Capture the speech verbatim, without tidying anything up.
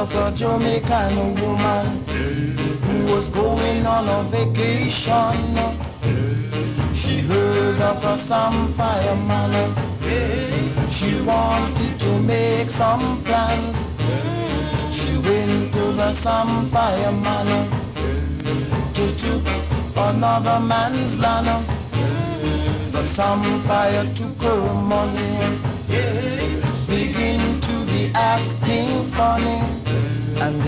of a Jamaican woman who was going on a vacation. She heard of a some fireman. She wanted to make some plans. She went to the some fireman to took another man's land. The some fire took her money, begin to be acting funny, and